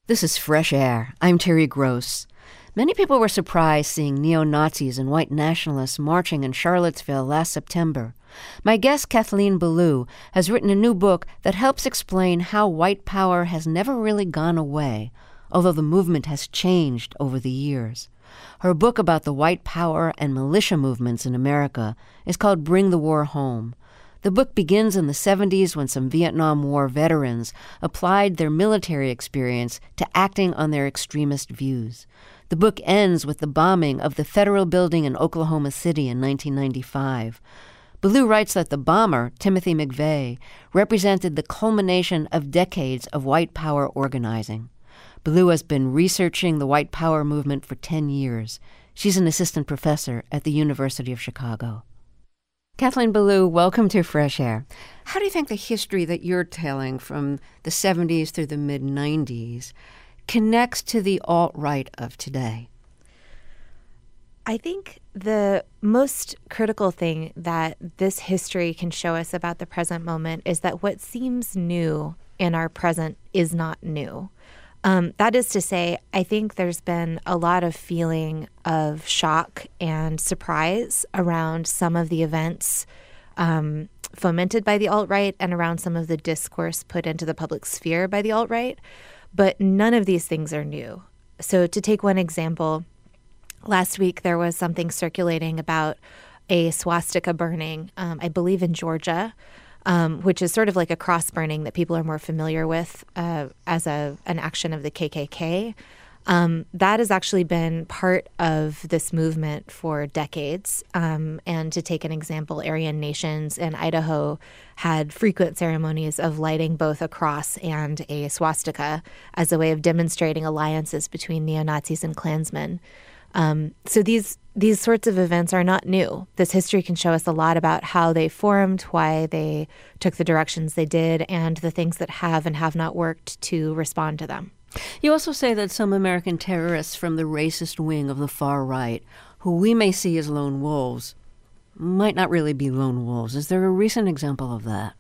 This is Fresh Air. I'm Terry Gross. Many people were surprised seeing neo-Nazis and white nationalists marching in Charlottesville last September. My guest, Kathleen Belew, has written a new book that helps explain how white power has never really gone away, although the movement has changed over the years. Her book about the white power and militia movements in America is called Bring the War Home. The book begins in the 70s when some Vietnam War veterans applied their military experience to acting on their extremist views. The book ends with the bombing of the Federal Building in Oklahoma City in 1995. Belew writes that the bomber, Timothy McVeigh, represented the culmination of decades of white power organizing. Belew has been researching the white power movement for 10 years. She's an assistant professor at the University of Chicago. Kathleen Belew, welcome to Fresh Air. How do you think the history that you're telling from the 70s through the mid-90s connects to the alt-right of today? I think the most critical thing that this history can show us about the present moment is that what seems new in our present is not new. That is to say, I think there's been a lot of feeling of shock and surprise around some of the events fomented by the alt-right and around some of the discourse put into the public sphere by the alt-right. But none of these things are new. So to take one example, last week there was something circulating about a swastika burning, I believe in Georgia, which is sort of like a cross burning that people are more familiar with as an action of the KKK. That has actually been part of this movement for decades. And to take an example, Aryan nations in Idaho had frequent ceremonies of lighting both a cross and a swastika as a way of demonstrating alliances between neo-Nazis and Klansmen. So these sorts of events are not new. This history can show us a lot about how they formed, why they took the directions they did, and the things that have and have not worked to respond to them. You also say that some American terrorists from the racist wing of the far right, who we may see as lone wolves, might not really be lone wolves. Is there a recent example of that?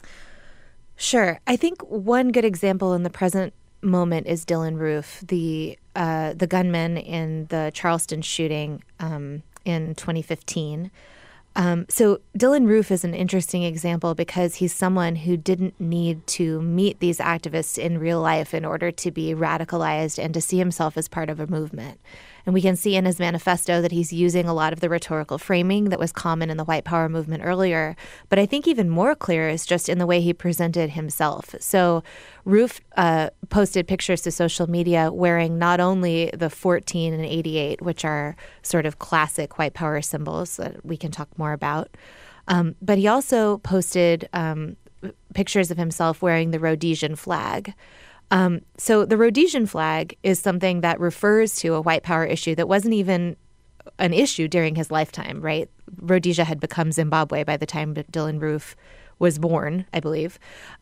Sure. I think one good example in the present moment is Dylann Roof, the gunman in the Charleston shooting in 2015. So Dylann Roof is an interesting example because he's someone who didn't need to meet these activists in real life in order to be radicalized and to see himself as part of a movement. And we can see in his manifesto that he's using a lot of the rhetorical framing that was common in the white power movement earlier. But I think even more clear is just in the way he presented himself. So Roof posted pictures to social media wearing not only the 14 and 88, which are sort of classic white power symbols that we can talk more about, but he also posted pictures of himself wearing the Rhodesian flag. So the Rhodesian flag is something that refers to a white power issue that wasn't even an issue during his lifetime, right? Rhodesia had become Zimbabwe by the time Dylann Roof was born, I believe.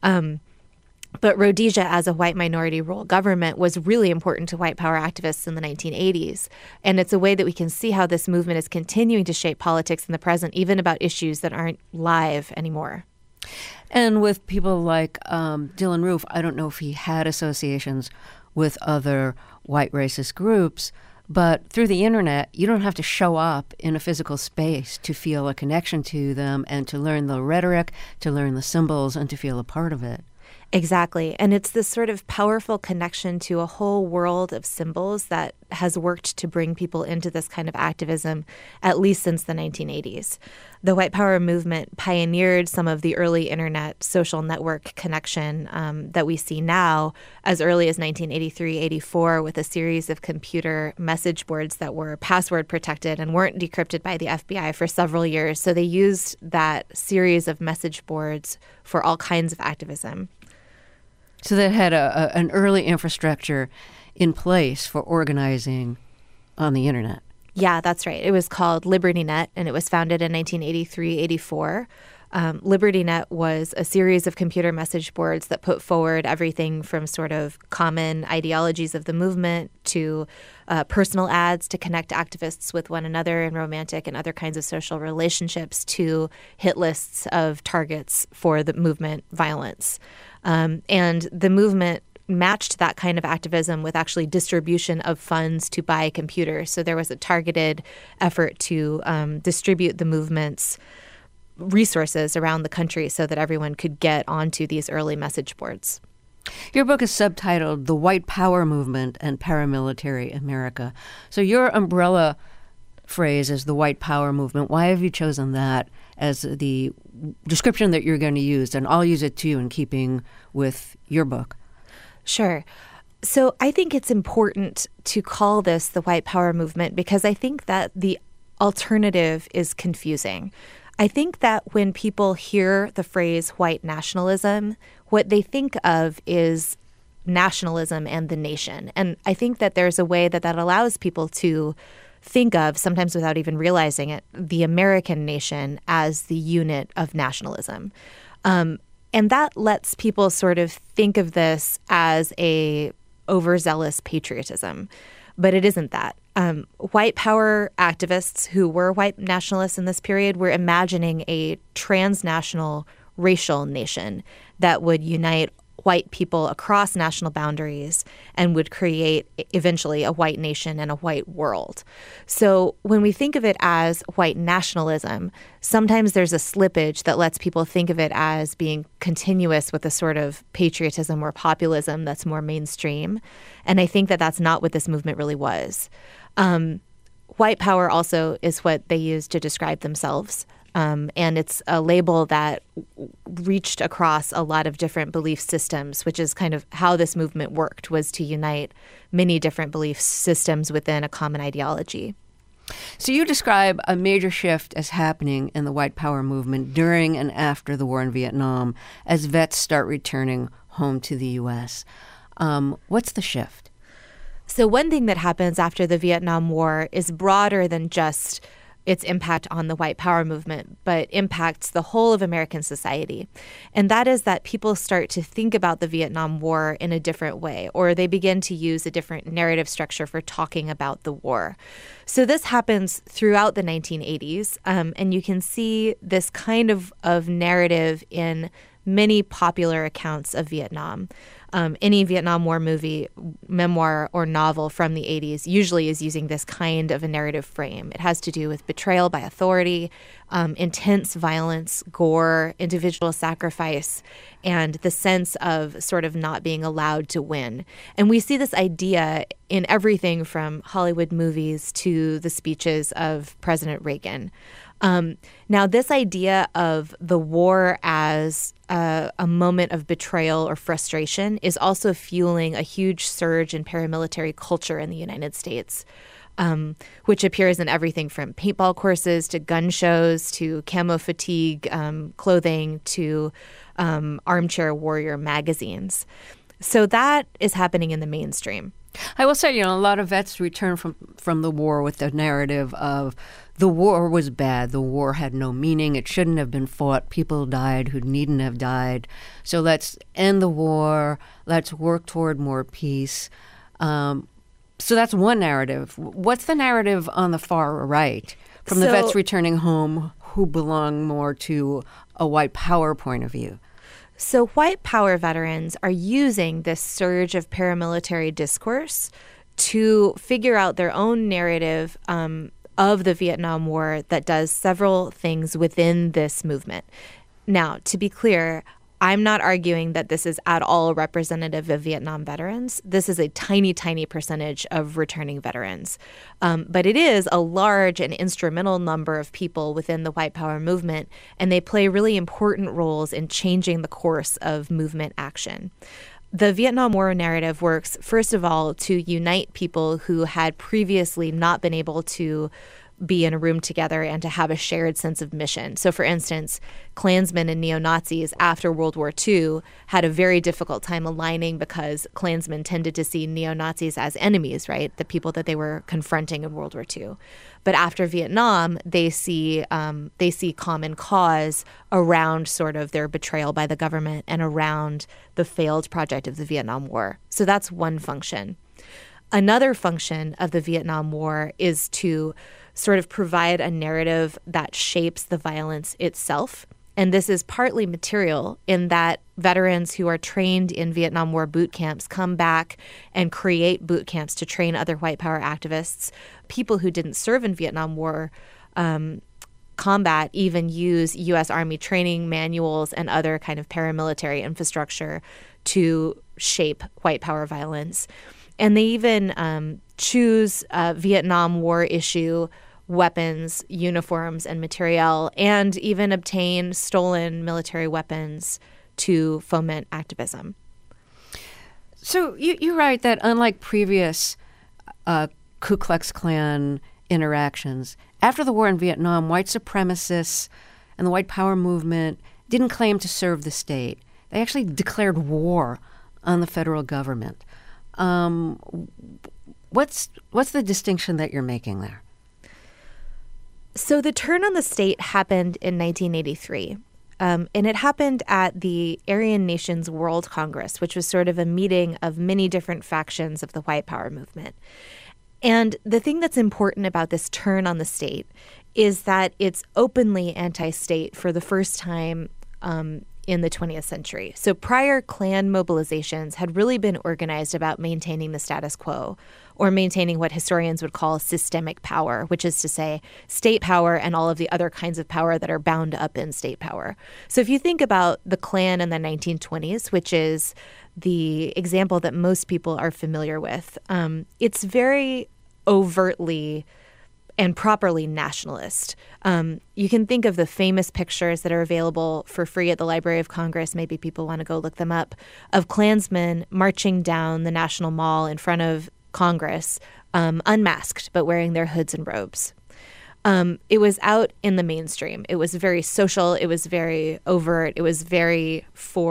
But Rhodesia as a white minority rule government was really important to white power activists in the 1980s. And it's a way that we can see how this movement is continuing to shape politics in the present, even about issues that aren't live anymore. And with people like Dylann Roof, I don't know if he had associations with other white racist groups, but through the internet, you don't have to show up in a physical space to feel a connection to them and to learn the rhetoric, to learn the symbols, and to feel a part of it. Exactly. And it's this sort of powerful connection to a whole world of symbols that has worked to bring people into this kind of activism, at least since the 1980s. The white power movement pioneered some of the early internet social network connection that we see now as early as 1983-84 with a series of computer message boards that were password protected and weren't decrypted by the FBI for several years. So they used that series of message boards for all kinds of activism. So that had an early infrastructure in place for organizing on the internet. Yeah, that's right. It was called LibertyNet, and it was founded in 1983-84. LibertyNet was a series of computer message boards that put forward everything from sort of common ideologies of the movement to personal ads to connect activists with one another in romantic and other kinds of social relationships to hit lists of targets for the movement violence. And the movement matched that kind of activism with actually distribution of funds to buy computers. So there was a targeted effort to distribute the movement's resources around the country so that everyone could get onto these early message boards. Your book is subtitled The White Power Movement and Paramilitary America. So your umbrella phrase is the White Power Movement. Why have you chosen that as the description that you're going to use? And I'll use it too in keeping with your book. Sure. So I think it's important to call this the White Power Movement because I think that the alternative is confusing. I think that when people hear the phrase white nationalism, what they think of is nationalism and the nation. And I think that there's a way that allows people to think of, sometimes without even realizing it, the American nation as the unit of nationalism. And that lets people sort of think of this as a overzealous patriotism. But it isn't that. White power activists who were white nationalists in this period were imagining a transnational racial nation that would unite white people across national boundaries and would create eventually a white nation and a white world. So when we think of it as white nationalism, sometimes there's a slippage that lets people think of it as being continuous with a sort of patriotism or populism that's more mainstream. And I think that that's not what this movement really was. White power also is what they use to describe themselves. And it's a label that reached across a lot of different belief systems, which is kind of how this movement worked, was to unite many different belief systems within a common ideology. So you describe a major shift as happening in the white power movement during and after the war in Vietnam as vets start returning home to the U.S. What's the shift? So one thing that happens after the Vietnam War is broader than just its impact on the white power movement, but impacts the whole of American society. And that is that people start to think about the Vietnam War in a different way, or they begin to use a different narrative structure for talking about the war. So this happens throughout the 1980s, and you can see this kind of narrative in many popular accounts of Vietnam. Any Vietnam War movie, memoir, or novel from the 80s usually is using this kind of a narrative frame. It has to do with betrayal by authority, intense violence, gore, individual sacrifice, and the sense of sort of not being allowed to win. And we see this idea in everything from Hollywood movies to the speeches of President Reagan. Now, this idea of the war as a moment of betrayal or frustration is also fueling a huge surge in paramilitary culture in the United States, which appears in everything from paintball courses to gun shows to camo fatigue clothing to armchair warrior magazines. So that is happening in the mainstream. I will say, a lot of vets return from the war with the narrative of the war was bad. The war had no meaning. It shouldn't have been fought. People died who needn't have died. So let's end the war. Let's work toward more peace. So that's one narrative. What's the narrative on the far right from the vets returning home who belong more to a white power point of view? So white power veterans are using this surge of paramilitary discourse to figure out their own narrative of the Vietnam War that does several things within this movement. Now, to be clear, I'm not arguing that this is at all representative of Vietnam veterans. This is a tiny, tiny percentage of returning veterans. But it is a large and instrumental number of people within the white power movement, and they play really important roles in changing the course of movement action. The Vietnam War narrative works, first of all, to unite people who had previously not been able to be in a room together and to have a shared sense of mission. So, for instance, Klansmen and neo-Nazis after World War II had a very difficult time aligning because Klansmen tended to see neo-Nazis as enemies, right? The people that they were confronting in World War II. But after Vietnam, they see common cause around sort of their betrayal by the government and around the failed project of the Vietnam War. So that's one function. Another function of the Vietnam War is to sort of provide a narrative that shapes the violence itself. And this is partly material in that veterans who are trained in Vietnam War boot camps come back and create boot camps to train other white power activists. People who didn't serve in Vietnam War combat even use U.S. Army training manuals and other kind of paramilitary infrastructure to shape white power violence. And they even choose Vietnam War issue weapons, uniforms, and materiel, and even obtain stolen military weapons to foment activism. So you write that unlike previous Ku Klux Klan interactions, after the war in Vietnam, white supremacists and the white power movement didn't claim to serve the state. They actually declared war on the federal government. What's the distinction that you're making there? So the turn on the state happened in 1983. And it happened at the Aryan Nations World Congress, which was sort of a meeting of many different factions of the white power movement. And the thing that's important about this turn on the state is that it's openly anti-state for the first time in the 20th century. So prior Klan mobilizations had really been organized about maintaining the status quo, or maintaining what historians would call systemic power, which is to say state power and all of the other kinds of power that are bound up in state power. So if you think about the Klan in the 1920s, which is the example that most people are familiar with, it's very overtly and properly nationalist. You can think of the famous pictures that are available for free at the Library of Congress, maybe people want to go look them up, of Klansmen marching down the National Mall in front of Congress, unmasked, but wearing their hoods and robes. It was out in the mainstream. It was very social. It was very overt. It was very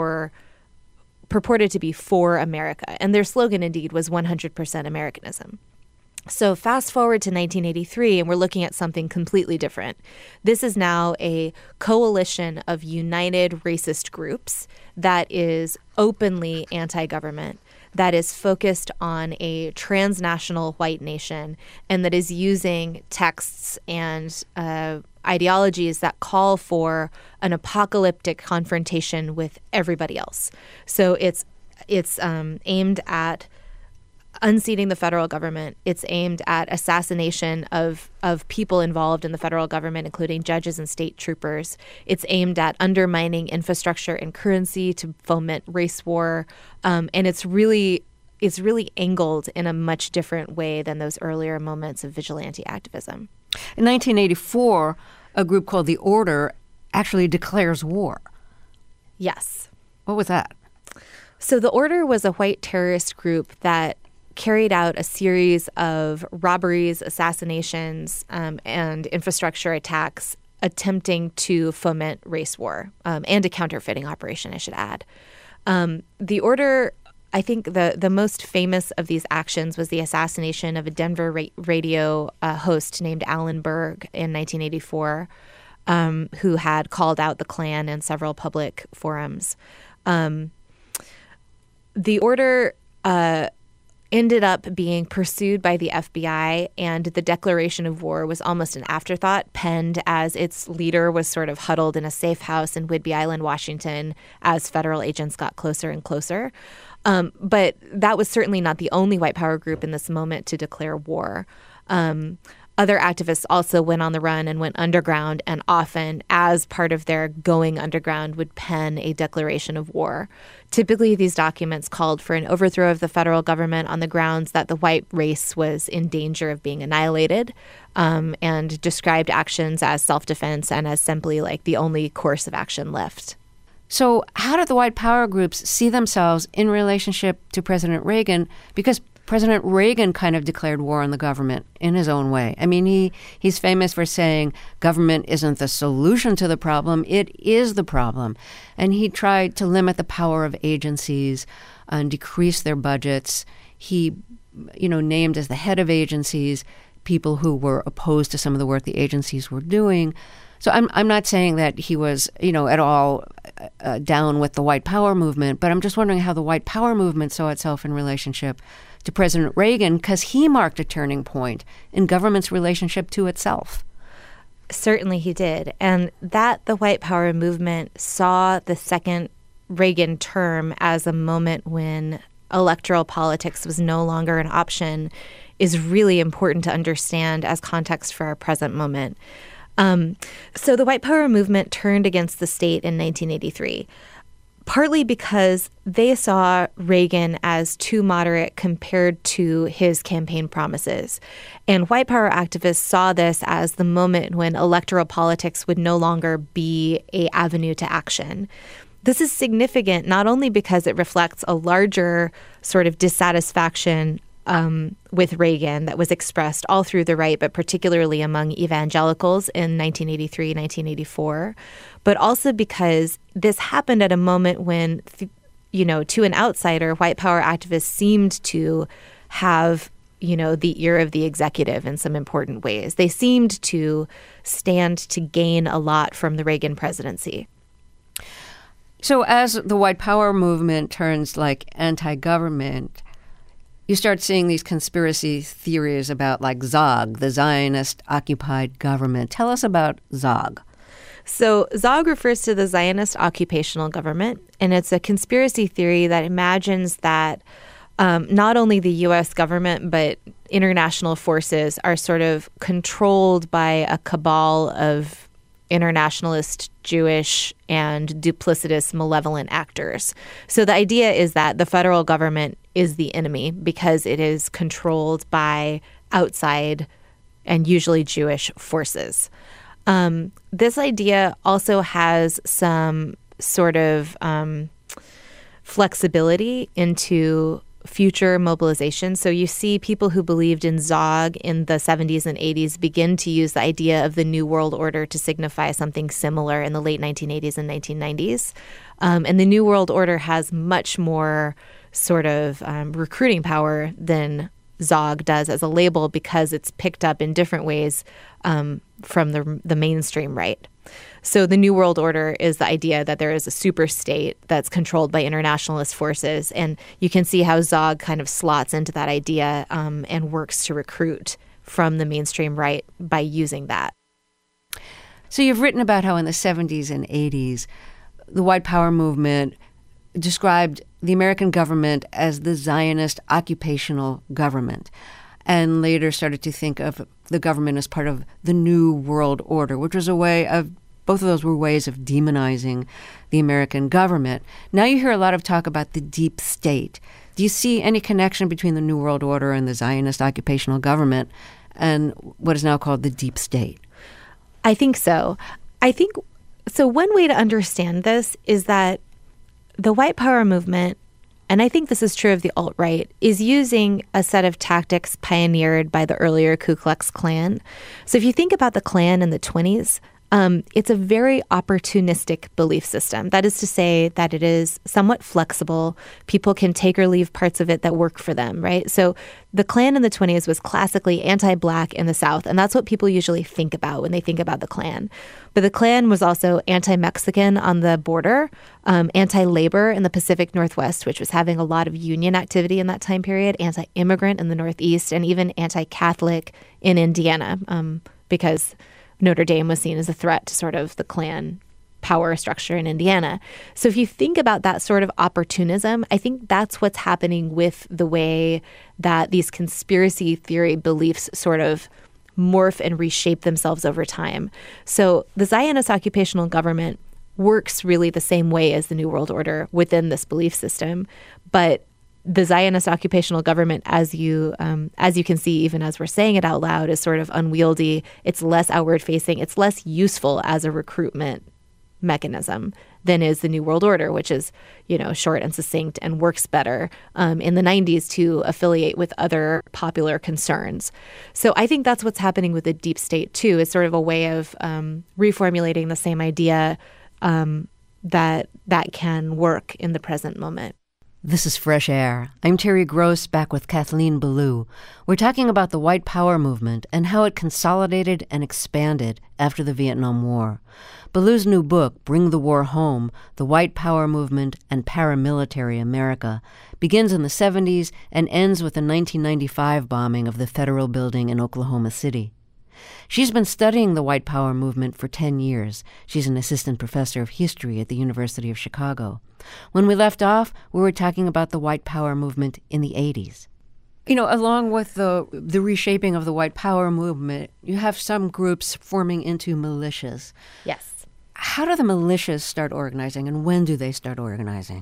purported to be for America. And their slogan, indeed, was 100% Americanism. So fast forward to 1983, and we're looking at something completely different. This is now a coalition of united racist groups that is openly anti-government, that is focused on a transnational white nation, and that is using texts and ideologies that call for an apocalyptic confrontation with everybody else. So it's aimed at unseating the federal government. It's aimed at assassination of people involved in the federal government, including judges and state troopers. It's aimed at undermining infrastructure and currency to foment race war. And it's really angled in a much different way than those earlier moments of vigilante activism. In 1984, a group called The Order actually declares war. Yes. What was that? So The Order was a white terrorist group that carried out a series of robberies, assassinations, and infrastructure attacks attempting to foment race war, and a counterfeiting operation, I should add. The Order, I think the most famous of these actions was the assassination of a Denver radio host named Alan Berg in 1984, who had called out the Klan in several public forums. The Order ended up being pursued by the FBI, and the declaration of war was almost an afterthought, penned as its leader was sort of huddled in a safe house in Whidbey Island, Washington, as federal agents got closer and closer. But that was certainly not the only white power group in this moment to declare war. Other activists also went on the run and went underground, and often, as part of their going underground, would pen a declaration of war. Typically, these documents called for an overthrow of the federal government on the grounds that the white race was in danger of being annihilated, and described actions as self-defense and as simply like the only course of action left. So how did the white power groups see themselves in relationship to President Reagan? Because President Reagan kind of declared war on the government in his own way. I mean, he's famous for saying government isn't the solution to the problem, it is the problem. And he tried to limit the power of agencies and decrease their budgets. He, named as the head of agencies people who were opposed to some of the work the agencies were doing. So I'm not saying that he was, at all down with the white power movement, but I'm just wondering how the white power movement saw itself in relationship to President Reagan, because he marked a turning point in government's relationship to itself. Certainly he did. And that the white power movement saw the second Reagan term as a moment when electoral politics was no longer an option is really important to understand as context for our present moment. So the white power movement turned against the state in 1983, partly because they saw Reagan as too moderate compared to his campaign promises. And white power activists saw this as the moment when electoral politics would no longer be an avenue to action. This is significant not only because it reflects a larger sort of dissatisfaction with Reagan that was expressed all through the right, but particularly among evangelicals in 1983, 1984, but also because this happened at a moment when, to an outsider, white power activists seemed to have, the ear of the executive in some important ways. They seemed to stand to gain a lot from the Reagan presidency. So as the white power movement turns anti-government, you start seeing these conspiracy theories about ZOG, the Zionist-occupied government. Tell us about ZOG. So ZOG refers to the Zionist occupational government, and it's a conspiracy theory that imagines that not only the U.S. government, but international forces are sort of controlled by a cabal of internationalist, Jewish, and duplicitous, malevolent actors. So the idea is that the federal government is the enemy because it is controlled by outside and usually Jewish forces. This idea also has some sort of flexibility into future mobilization. So you see people who believed in ZOG in the 70s and 80s begin to use the idea of the New World Order to signify something similar in the late 1980s and 1990s. And the New World Order has much more sort of recruiting power than ZOG does as a label because it's picked up in different ways from the mainstream right. So the New World Order is the idea that there is a super state that's controlled by internationalist forces. And you can see how ZOG kind of slots into that idea and works to recruit from the mainstream right by using that. So you've written about how in the 70s and 80s, the white power movement described the American government as the Zionist occupational government, and later started to think of the government as part of the New World Order, which was a way of, both of those were ways of demonizing the American government. Now you hear a lot of talk about the deep state. Do you see any connection between the New World Order and the Zionist occupational government and what is now called the deep state? I think so. So one way to understand this is that the white power movement, and I think this is true of the alt-right, is using a set of tactics pioneered by the earlier Ku Klux Klan. So if you think about the Klan in the 20s, it's a very opportunistic belief system. That is to say that it is somewhat flexible. People can take or leave parts of it that work for them, right? So the Klan in the 20s was classically anti-Black in the South, and that's what people usually think about when they think about the Klan. But the Klan was also anti-Mexican on the border, anti-labor in the Pacific Northwest, which was having a lot of union activity in that time period, anti-immigrant in the Northeast, and even anti-Catholic in Indiana, because Notre Dame was seen as a threat to sort of the Klan power structure in Indiana. So if you think about that sort of opportunism, I think that's what's happening with the way that these conspiracy theory beliefs sort of morph and reshape themselves over time. So the Zionist occupational government works really the same way as the New World Order within this belief system, but the Zionist occupational government, as you can see, even as we're saying it out loud, is sort of unwieldy. It's less outward-facing. It's less useful as a recruitment mechanism than is the New World Order, which is, short and succinct and works better in the 90s to affiliate with other popular concerns. So I think that's what's happening with the deep state, too. It's sort of a way of reformulating the same idea that can work in the present moment. This is Fresh Air. I'm Terry Gross, back with Kathleen Belew. We're talking about the white power movement and how it consolidated and expanded after the Vietnam War. Belew's new book, Bring the War Home, The White Power Movement and Paramilitary America, begins in the 70s and ends with the 1995 bombing of the Federal Building in Oklahoma City. She's been studying the white power movement for 10 years. She's an assistant professor of history at the University of Chicago. When we left off, we were talking about the white power movement in the 80s. You know, along with the reshaping of the white power movement, you have some groups forming into militias. Yes. How do the militias start organizing, and when do they start organizing?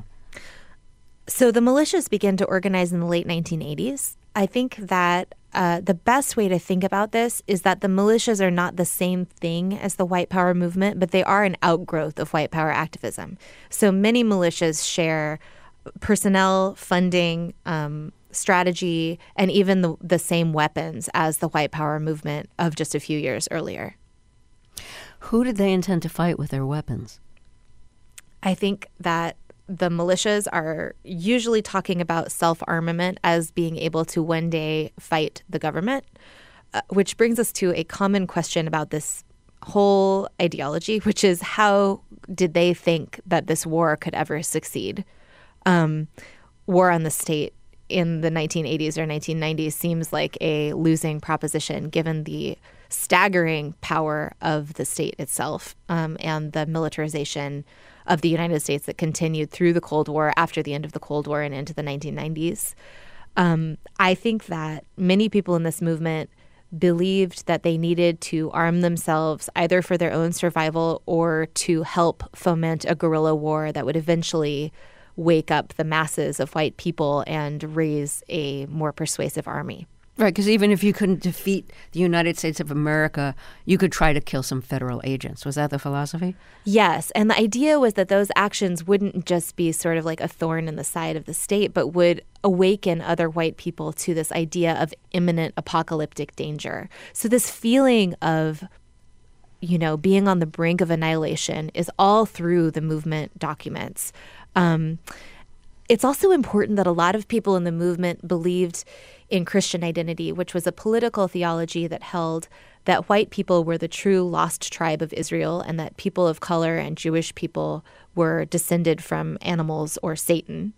So the militias began to organize in the late 1980s. I think that the best way to think about this is that the militias are not the same thing as the white power movement, but they are an outgrowth of white power activism. So many militias share personnel, funding, strategy, and even the same weapons as the white power movement of just a few years earlier. Who did they intend to fight with their weapons? I think that the militias are usually talking about self-armament as being able to one day fight the government, which brings us to a common question about this whole ideology, which is how did they think that this war could ever succeed? War on the state in the 1980s or 1990s seems like a losing proposition given the staggering power of the state itself and the militarization of the United States that continued through the Cold War, after the end of the Cold War and into the 1990s. I think that many people in this movement believed that they needed to arm themselves either for their own survival or to help foment a guerrilla war that would eventually wake up the masses of white people and raise a more persuasive army. Right, because even if you couldn't defeat the United States of America, you could try to kill some federal agents. Was that the philosophy? Yes, and the idea was that those actions wouldn't just be sort of like a thorn in the side of the state, but would awaken other white people to this idea of imminent apocalyptic danger. So this feeling of, you know, being on the brink of annihilation is all through the movement documents. It's also important that a lot of people in the movement believed in Christian identity, which was a political theology that held that white people were the true lost tribe of Israel and that people of color and Jewish people were descended from animals or Satan,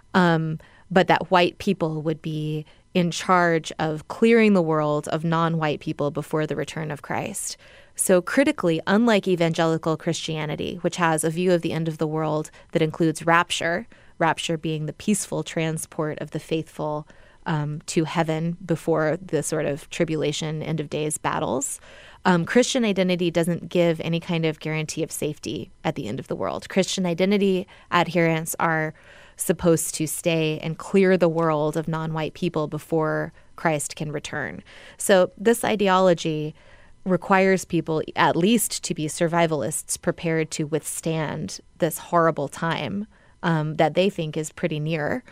but that white people would be in charge of clearing the world of non-white people before the return of Christ. So critically, unlike evangelical Christianity, which has a view of the end of the world that includes rapture being the peaceful transport of the faithful to heaven before the sort of tribulation, end of days battles, Christian identity doesn't give any kind of guarantee of safety at the end of the world. Christian identity adherents are supposed to stay and clear the world of non-white people before Christ can return. So this ideology requires people at least to be survivalists prepared to withstand this horrible time that they think is pretty near.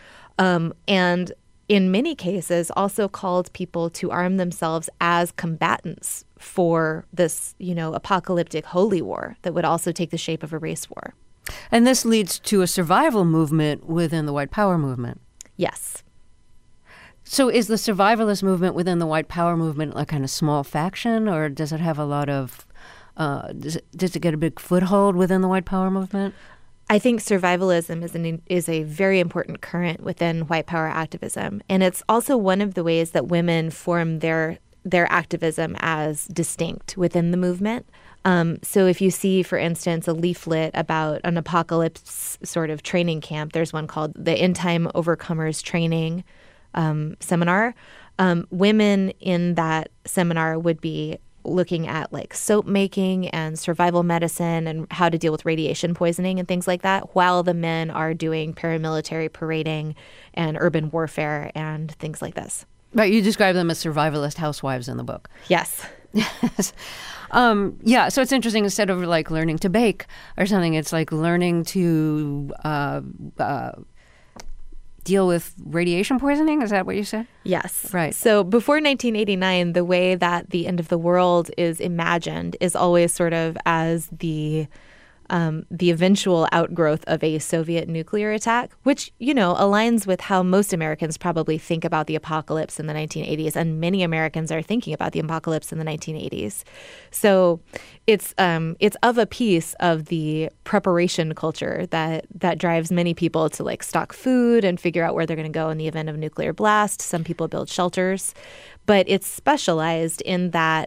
And in many cases also called people to arm themselves as combatants for this, you know, apocalyptic holy war that would also take the shape of a race war. And this leads to a survival movement within the white power movement. Yes. So is the survivalist movement within the white power movement a kind of small faction, or does it have a lot of, does it get a big foothold within the white power movement? I think survivalism is a very important current within white power activism. And it's also one of the ways that women form their activism as distinct within the movement. So if you see, for instance, a leaflet about an apocalypse sort of training camp, there's one called the End Time Overcomers Training Seminar. Women in that seminar would be looking at like soap making and survival medicine and how to deal with radiation poisoning and things like that, while the men are doing paramilitary parading and urban warfare and things like this. Right, you describe them as survivalist housewives in the book. Yes. Yes. Yeah, so it's interesting, instead of like learning to bake or something, it's like learning to deal with radiation poisoning? Is that what you said? Yes. Right. So before 1989, the way that the end of the world is imagined is always sort of as the eventual outgrowth of a Soviet nuclear attack, which, you know, aligns with how most Americans probably think about the apocalypse in the 1980s. And many Americans are thinking about the apocalypse in the 1980s. So it's of a piece of the preparation culture that drives many people to like stock food and figure out where they're going to go in the event of a nuclear blast. Some people build shelters, but it's specialized in that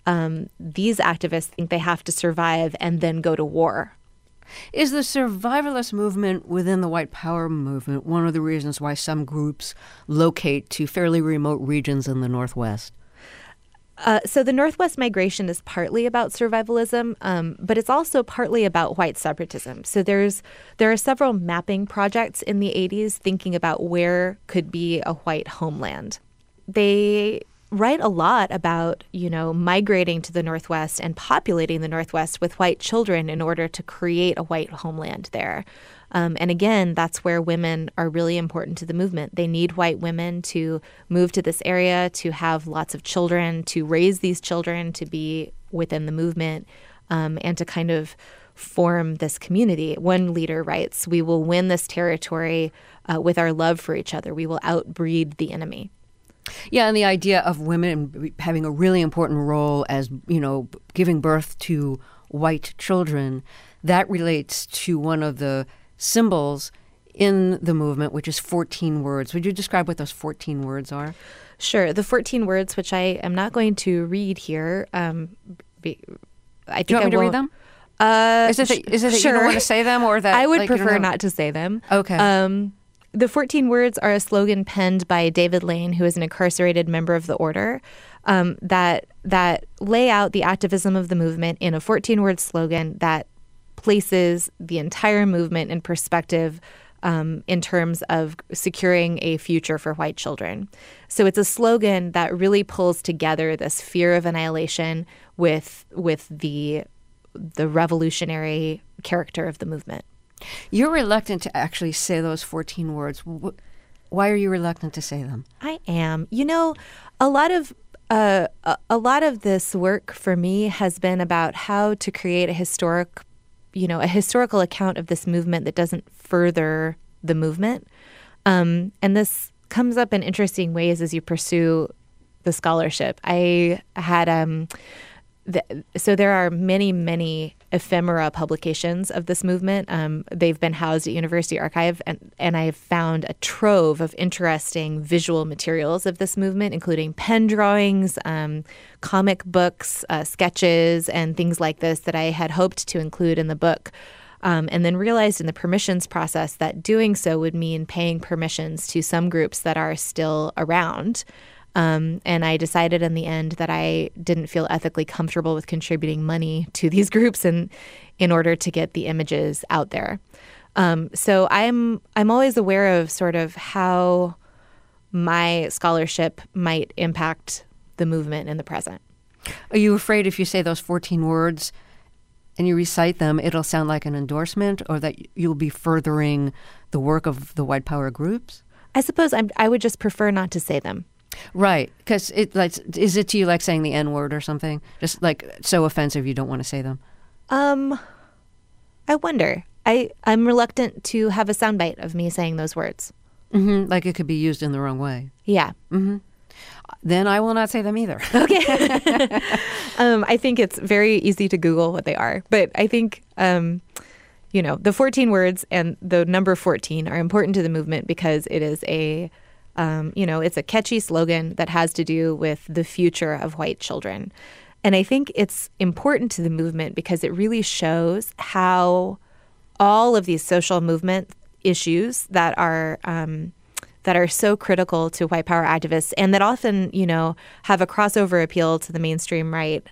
these activists think they have to survive and then go to war. Is the survivalist movement within the white power movement one of the reasons why some groups locate to fairly remote regions in the Northwest? So the Northwest migration is partly about survivalism, but it's also partly about white separatism. So there are several mapping projects in the 80s thinking about where could be a white homeland. They write a lot about, migrating to the Northwest and populating the Northwest with white children in order to create a white homeland there. And again, that's where women are really important to the movement. They need white women to move to this area, to have lots of children, to raise these children, to be within the movement, and to kind of form this community. One leader writes, "We will win this territory with our love for each other. We will outbreed the enemy." Yeah, and the idea of women having a really important role as, giving birth to white children, that relates to one of the symbols in the movement, which is 14 words. Would you describe what those 14 words are? Sure. The 14 words, which I am not going to read here. I think Do you want me to read them? Is it that sure. you don't want to say them, or that I would prefer not to say them? Okay. The 14 words are a slogan penned by David Lane, who is an incarcerated member of the order, that lay out the activism of the movement in a 14-word slogan that places the entire movement in perspective in terms of securing a future for white children. So it's a slogan that really pulls together this fear of annihilation with the revolutionary character of the movement. You're reluctant to actually say those 14 words. Why are you reluctant to say them? I am. A lot of this work for me has been about how to create a historical account of this movement that doesn't further the movement. And this comes up in interesting ways as you pursue the scholarship. I had so there are many, many ephemera publications of this movement. They've been housed at University Archive, and I've found a trove of interesting visual materials of this movement, including pen drawings, comic books, sketches, and things like this that I had hoped to include in the book. And then realized in the permissions process that doing so would mean paying permissions to some groups that are still around. And I decided in the end that I didn't feel ethically comfortable with contributing money to these groups in order to get the images out there. So I'm always aware of sort of how my scholarship might impact the movement in the present. Are you afraid if you say those 14 words and you recite them, it'll sound like an endorsement, or that you'll be furthering the work of the white power groups? I suppose I would just prefer not to say them. Right, because is it to you like saying the N-word or something? Just like so offensive you don't want to say them? I wonder. I'm reluctant to have a soundbite of me saying those words. Mm-hmm. Like it could be used in the wrong way. Yeah. Mm-hmm. Then I will not say them either. Okay. I think it's very easy to Google what they are. But I think, the 14 words and the number 14 are important to the movement because it is it's a catchy slogan that has to do with the future of white children. And I think it's important to the movement because it really shows how all of these social movement issues that are so critical to white power activists and that often, have a crossover appeal to the mainstream right,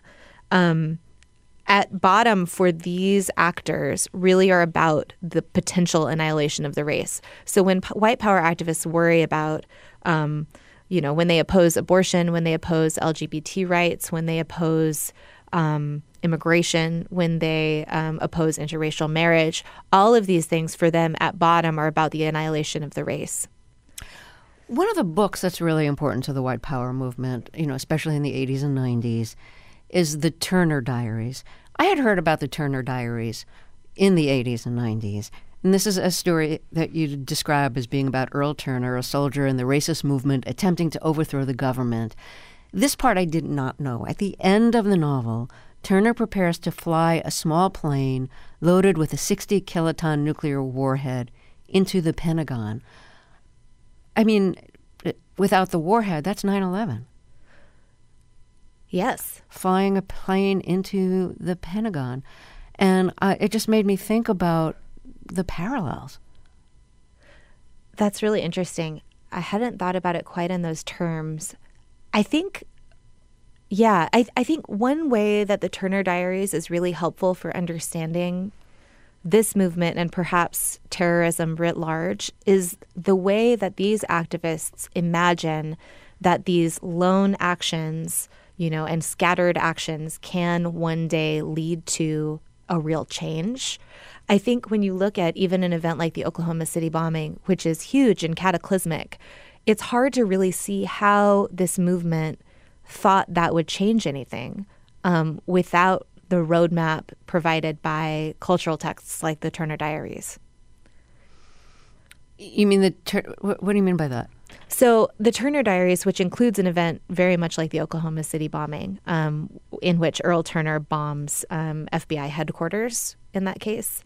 at bottom for these actors really are about the potential annihilation of the race. So when white power activists worry about, when they oppose abortion, when they oppose LGBT rights, when they oppose immigration, when they oppose interracial marriage, all of these things for them at bottom are about the annihilation of the race. One of the books that's really important to the white power movement, especially in the 80s and 90s, is the Turner Diaries. I had heard about the Turner Diaries in the 80s and 90s. And this is a story that you describe as being about Earl Turner, a soldier in the racist movement attempting to overthrow the government. This part I did not know. At the end of the novel, Turner prepares to fly a small plane loaded with a 60-kiloton nuclear warhead into the Pentagon. I mean, without the warhead, that's 9/11. Yes. flying a plane into the Pentagon. And it just made me think about the parallels. That's really interesting. I hadn't thought about it quite in those terms. I think, I think one way that the Turner Diaries is really helpful for understanding this movement and perhaps terrorism writ large is the way that these activists imagine that these lone actions, and scattered actions can one day lead to a real change. I think when you look at even an event like the Oklahoma City bombing, which is huge and cataclysmic, it's hard to really see how this movement thought that would change anything without the roadmap provided by cultural texts like the Turner Diaries. You mean what do you mean by that? So the Turner Diaries, which includes an event very much like the Oklahoma City bombing, in which Earl Turner bombs FBI headquarters in that case,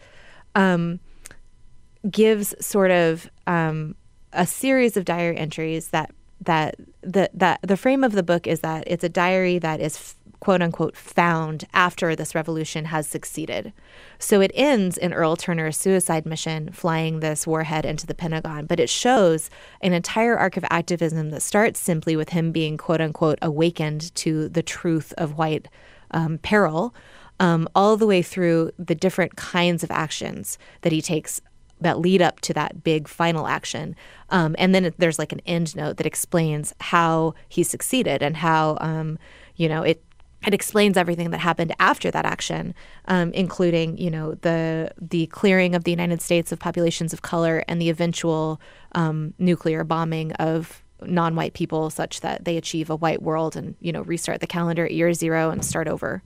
gives sort of a series of diary entries that the frame of the book is that it's a diary that is quote unquote found after this revolution has succeeded. So it ends in Earl Turner's suicide mission flying this warhead into the Pentagon, but it shows an entire arc of activism that starts simply with him being quote unquote awakened to the truth of white peril, all the way through the different kinds of actions that he takes that lead up to that big final action. And then there's like an end note that explains how he succeeded and how, it explains everything that happened after that action, including, the clearing of the United States of populations of color and the eventual nuclear bombing of non-white people such that they achieve a white world and, restart the calendar at year zero and start over.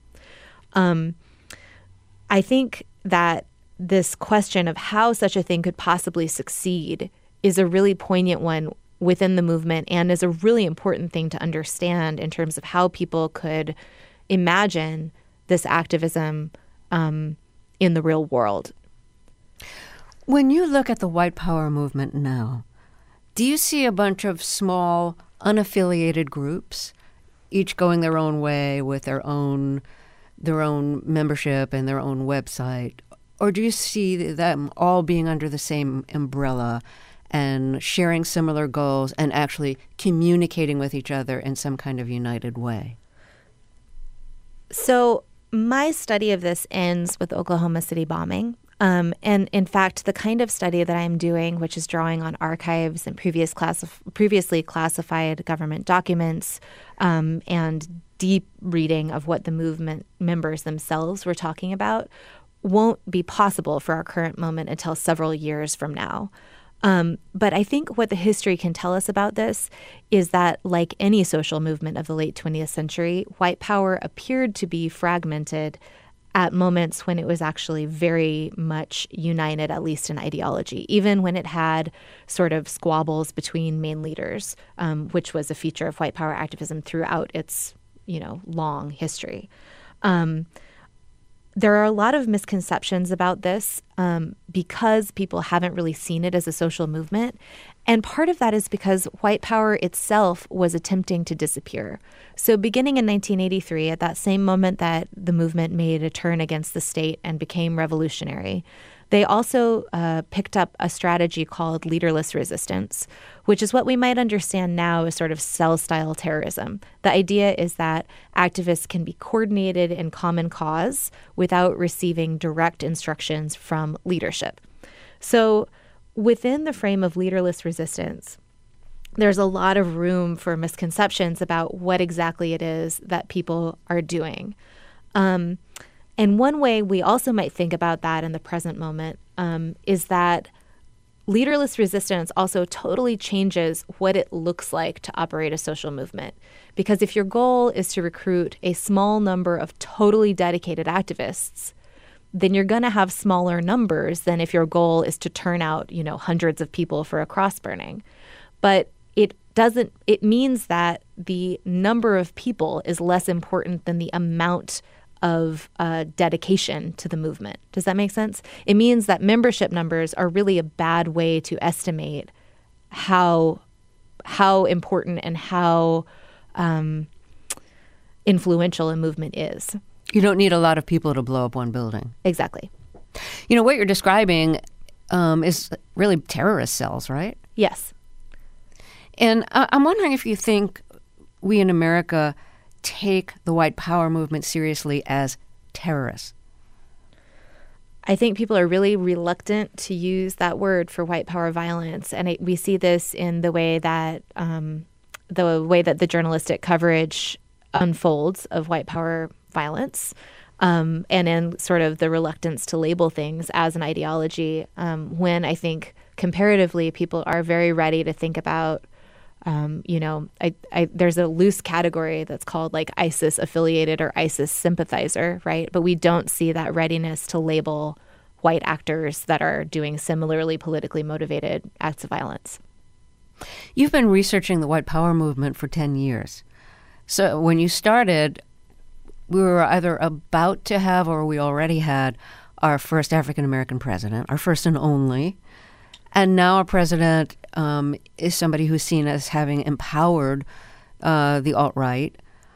I think that this question of how such a thing could possibly succeed is a really poignant one within the movement and is a really important thing to understand in terms of how people could imagine this activism in the real world. When you look at the white power movement now, do you see a bunch of small, unaffiliated groups, each going their own way with their own membership and their own website? Or do you see them all being under the same umbrella and sharing similar goals and actually communicating with each other in some kind of united way? So my study of this ends with the Oklahoma City bombing. And in fact, the kind of study that I'm doing, which is drawing on archives and previously classified government documents and deep reading of what the movement members themselves were talking about, won't be possible for our current moment until several years from now. But I think what the history can tell us about this is that, like any social movement of the late 20th century, white power appeared to be fragmented at moments when it was actually very much united, at least in ideology, even when it had sort of squabbles between main leaders, which was a feature of white power activism throughout its, long history. There are a lot of misconceptions about this because people haven't really seen it as a social movement. And part of that is because white power itself was attempting to disappear. So beginning in 1983, at that same moment that the movement made a turn against the state and became revolutionary, they also picked up a strategy called leaderless resistance, which is what we might understand now as sort of cell-style terrorism. The idea is that activists can be coordinated in common cause without receiving direct instructions from leadership. So within the frame of leaderless resistance, there's a lot of room for misconceptions about what exactly it is that people are doing. And one way we also might think about that in the present moment is that leaderless resistance also totally changes what it looks like to operate a social movement. Because if your goal is to recruit a small number of totally dedicated activists, then you're going to have smaller numbers than if your goal is to turn out, hundreds of people for a cross burning. But it means that the number of people is less important than the amount of dedication to the movement. Does that make sense? It means that membership numbers are really a bad way to estimate how important and how influential a movement is. You don't need a lot of people to blow up one building. Exactly. You know, what you're describing is really terrorist cells, right? Yes. And I'm wondering if you think we in America take the white power movement seriously as terrorists. I think people are really reluctant to use that word for white power violence, and we see this in the way that the journalistic coverage unfolds of white power violence, and in sort of the reluctance to label things as an ideology. When I think comparatively, people are very ready to think about. There's a loose category that's called like ISIS affiliated or ISIS sympathizer, right? But we don't see that readiness to label white actors that are doing similarly politically motivated acts of violence. You've been researching the white power movement for 10 years. So when you started, we were either about to have or we already had our first African-American president, our first and only. And now our president is somebody who's seen as having empowered the alt-right.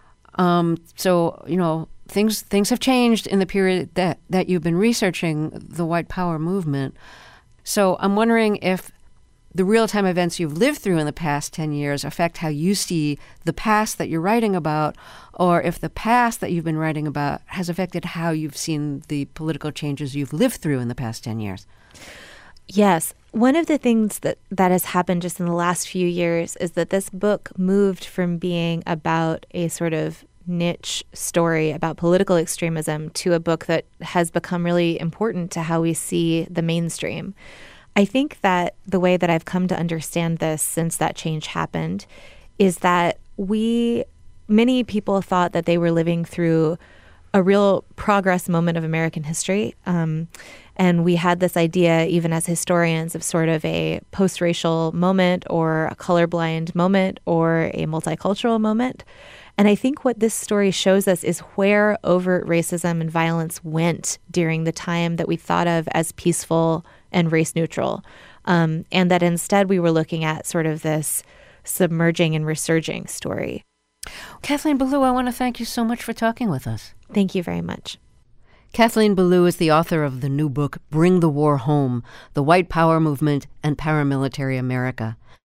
So, you know, things have changed in the period that you've been researching the white power movement. So I'm wondering if the real-time events you've lived through in the past 10 years affect how you see the past that you're writing about, or if the past that you've been writing about has affected how you've seen the political changes you've lived through in the past 10 years. Yes. One of the things that has happened just in the last few years is that this book moved from being about a sort of niche story about political extremism to a book that has become really important to how we see the mainstream. I think that the way that I've come to understand this since that change happened is that many people thought that they were living through a real progress moment of American history. And we had this idea, even as historians, of sort of a post-racial moment or a colorblind moment or a multicultural moment. And I think what this story shows us is where overt racism and violence went during the time that we thought of as peaceful and race neutral. And that instead we were looking at sort of this submerging and resurging story. Kathleen Belew, I want to thank you so much for talking with us. Thank you very much. Kathleen Belew is the author of the new book, Bring the War Home, The White Power Movement and Paramilitary America.